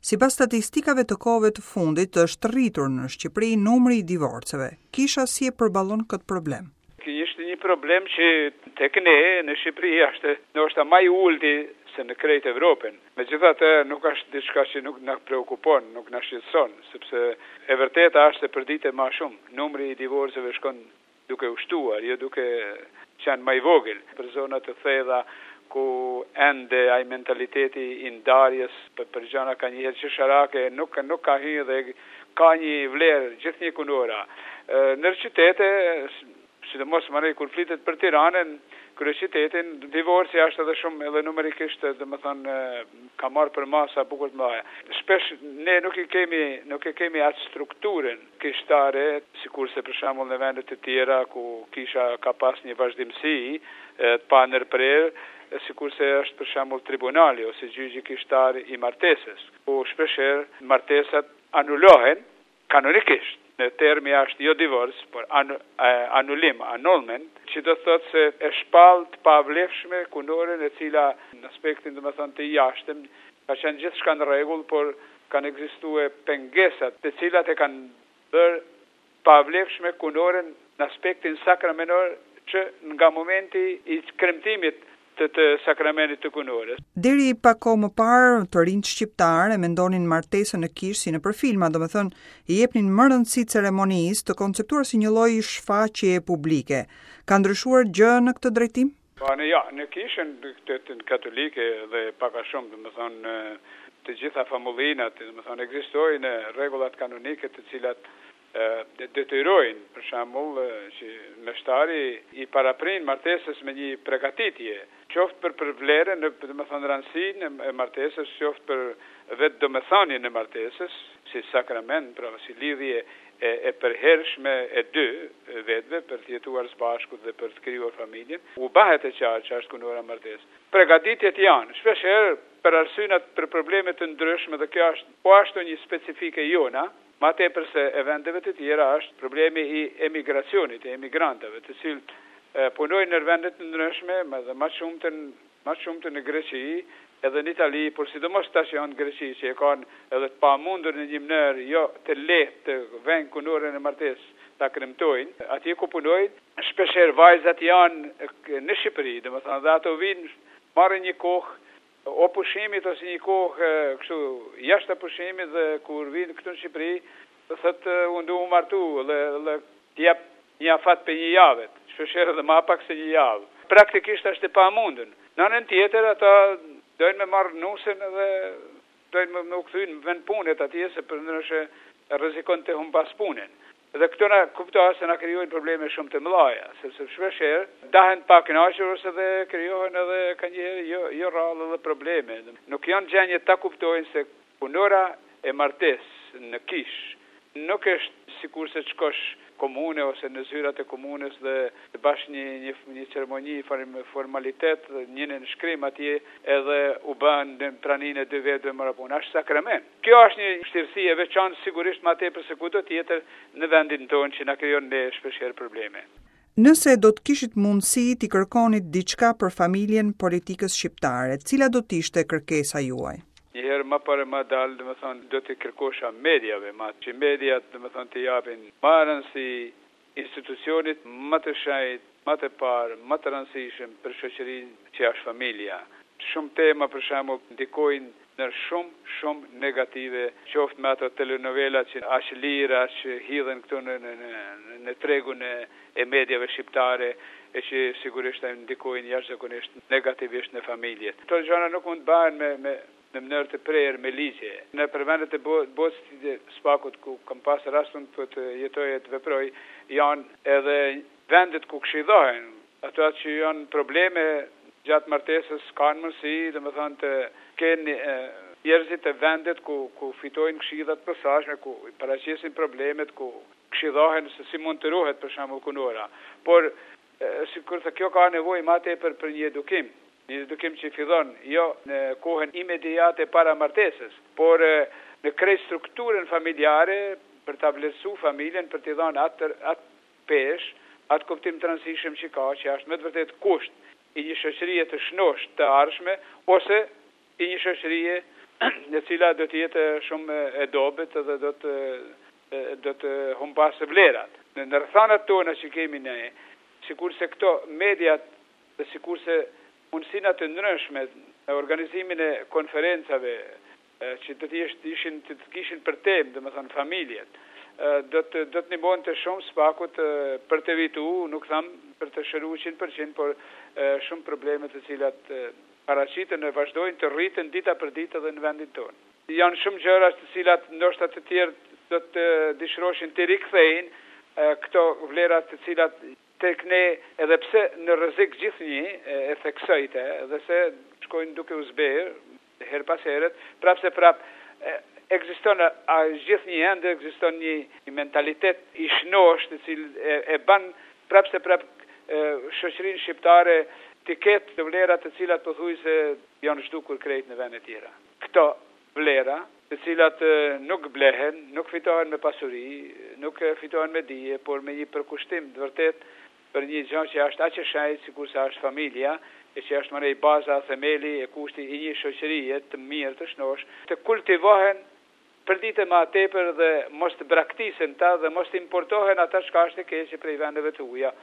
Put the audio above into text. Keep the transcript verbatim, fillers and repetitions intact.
Sipas statistikave të kohëve të fundit, është rritur në Shqipëri numri i divorceve. Kisha si e përballon këtë problem? Ishte një problem që tek ne në Shqipëri është ndoshta më i ulti se në krejt Evropën. Megjithatë, nuk është diçka që nuk na preokupon, nuk na shqetëson, sepse e vërteta është se përditje më shumë numri i divorceve shkon duke u shtuar, jo duke qenë më i vogël. Për zona të thella ku ende ai mentaliteti i ndarjes për, për gjëra ka një herë qesharake, nuk nuk ka hyrë dhe ka një vlerë gjithnjë kunora. Në qytete, sidomos më kur flitet për Tiranën, kryeqytetin, divorci është edhe shumë edhe numerikisht, domethënë ka marrë për masa bukur të mëdha. Shpesh ne nuk i kemi nuk e kemi atë strukturën kishtare, sikurse për shembull në vende të tjera ku kisha ka pas një vazhdimsi të pa ndërprerë, sikurse është për shembull tribunali ose gjyqi kishtar i martesës, ku shpeshherë martesat anulohen kanonikisht. Në termi është jo divorc, por anu, anulim, annulment, që do të thotë se e shpall të pavlefshme kunoren e cila në aspektin domethënë të jashtëm ka qenë gjithçka në rregull, por kanë ekzistuar pengesat të cilat e kanë bërë pavlefshme kunoren në aspektin sakramentor që nga momenti i kremtimit të, të sakramentit të kunores. Deri pak kohë më parë, të rinjt shqiptar e mendonin martesën në kishë si në për filma, domethënë i jepnin më rëndësi ceremonisë, të konceptuar si një lloj shfaqje publike. Ka ndryshuar gjë në këtë drejtim? Po në ja, në kishën të, të katolike dhe pak a shumë, domethënë të gjitha famullinat, domethënë ekzistojnë rregullat kanonike të cilat detyrojnë, për shembull, që meshtari i paraprin martesës me një përgatitje, qoftë për për vlerën, domethënë rëndësinë e martesës, qoftë për vetë domethënien e martesës, si sakrament, pra si lidhje e, e përhershme e dy vetëve për të jetuar së bashku dhe për të krijuar familjen, u bëhet e qartë që është kunora martesë. Përgatitjet janë, shpeshherë për arsyet për probleme të ndryshme dhe kjo është po ashtu një specifike jona. Ma tepër se e vendeve të tjera është problemi i emigracionit, e emigrantëve, të cilët punojnë në vende të ndryshme, dhe më shumë të më shumë të në Greqi, edhe në Itali, por sidomos tash janë në Greqi, që e kanë edhe të pamundur në një mënyrë jo të lehtë të vënë kunorën e martesës ta kremtojnë. Atje ku punojnë, shpeshherë vajzat janë në Shqipëri, domethënë dhe ato vinë marrin një kohë o pushimit ose një kohë kështu jashtë pushimit dhe kur vinë këtu në Shqipëri, thotë unë du u martu dhe, dhe t'jap një afat për një javë, shpeshherë edhe më pak se një javë. Praktikisht është e pamundur. Në anën tjetër ata dojnë me marrë nusën dhe dojnë me, me u kthyn në vend punet atje se përndryshe rrezikon të humbas punën. Dhe këto na kuptohet se na krijojnë probleme shumë të mëdha, sepse shpeshherë dahen pa kënaqur ose dhe krijohen edhe kanjëherë jo jo rrallë dhe probleme. Nuk janë gjendje ta kuptojnë se punora e martesë në kishë nuk është sikurse të shkosh komune ose në zyrat e komunës dhe të bash një një, një ceremoni formalitet, një në shkrim atje edhe u bën në praninë e dy vetëve marapun. Është sakrament. Kjo është një vështirësi e veçantë sigurisht më tepër se kudo tjetër në vendin tonë që na krijon ne shpeshherë probleme. Nëse do të kishit mundësi t'i kërkonit diçka për familjen politikës shqiptare, cila do të ishte kërkesa juaj? Njëherë më parë më dalë, dhe më thonë, do të kërkosha mediave, ma që mediat, dhe më thonë, të japin më rëndësi institucionit më të shajt, më të parë, më të rëndësishëm për shoqërinë që është familja. Shumë tema, për shembull, ndikojnë në shumë, shumë negative, qoftë me ato telenovela që aq lirë, aq hidhen këtu në, në, në, në tregun e, e mediave shqiptare, e që sigurisht ndikojnë jashtëzakonisht negativisht në familjet. Këto gjëra nuk mund të bëhen me, me në mënyrë të prerë me ligje. Në përvendet e botës të spakut ku kam pas rastin për të jetoj e të veproj, janë edhe vendet ku këshillohen. Ato që janë probleme gjatë martesës kanë mundësi, domethënë të kenë njerëzit e vendet ku ku fitojnë këshillat posaçme, ku paraqesin problemet, ku këshillohen se si mund të ruhet për shembull kunora. Por sikur të kjo ka nevojë më tepër për një edukim. Një edukim që fillon jo në kohën imediate para martesës, por në krejt strukturën familjare për ta vlerësuar familjen, për t'i dhënë atë atë peshë, atë kuptim të rëndësishëm që ka, që është me të vërtetë kusht i një shoqërie të shnosh të ardhshme ose i një shoqërie e cila do të jetë shumë e dobët dhe do të do të humbasë vlerat. Në rrethanat tona që kemi ne, sikurse këto mediat dhe sikurse mundësina të ndryshme e organizimin e konferencave që do të ishin të kishin për temë, domethënë familjet, do të do të ndihmonte shumë spakut për të evituar, nuk tham për të shëruar njëqind përqind, por shumë probleme të cilat paraqiten e vazhdojnë të rriten dita për ditë edhe në vendin tonë. Janë shumë gjëra të cilat ndoshta të tjerë do të dëshiroshin të rikthejnë këto vlera të cilat tek ne, edhe pse në rrezik gjithnjë e theksojte, edhe se shkojnë duke u zberë her pas herët, prap se prap ekziston a gjithnjë ende ekziston një, një mentalitet i shnosh të cilë e, e ban prap se prap shoqërinë shqiptare të ketë të vlera të cilat pothuajse janë zhdukur krejt në vende tjera. Këto vlera të cilat nuk blehen, nuk fitohen me pasuri, nuk fitohen me dije, por me një përkushtim të vërtet për një gjë që është aq e shenjtë sikur sa është familja, e që është mënej baza, themeli e kushti i një shoqërie të mirë, të shnosh, të kultivohen për ditë më tepër dhe mos të braktisen ta dhe mos të importohen ata çka është e keqe prej vendeve të huaja.